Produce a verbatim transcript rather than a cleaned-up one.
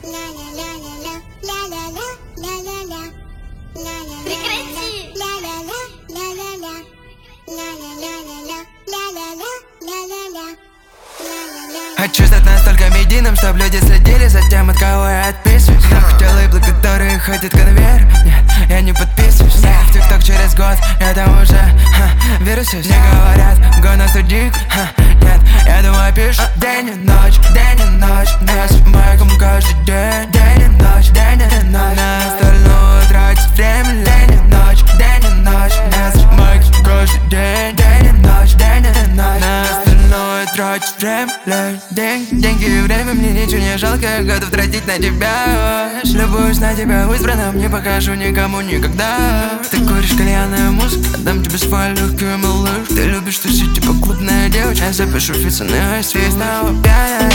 Прекрати! Хочу стать настолько медийным, чтоб люди следили за тем, от кого я отписываюсь. Я хотел лейблы, которые ходят конвейер. Нет, я не подписываюсь. Я в ТикТок через год, я там уже ха, вирусюсь. Мне говорят, gonna студик, нет, я думаю, пишу день и ночь, день и ночь. Я с майком каждый день, день и ночь, день и ночь. На остальное тратить время, день и ночь, день и ночь. Я с майком каждый день, день и ночь, день и ночь. На остальное тратить время, деньги, деньги и время. Мне ничего не жалко, я готов тратить на тебя. Любуюсь на тебя в избранном, не покажу никому никогда. Ты куришь кальянная музыка, дам тебе свой легкий малыш. Ты любишь тусить, типа клубная девочка. Я запишу фицу на свист. Снова пьяная,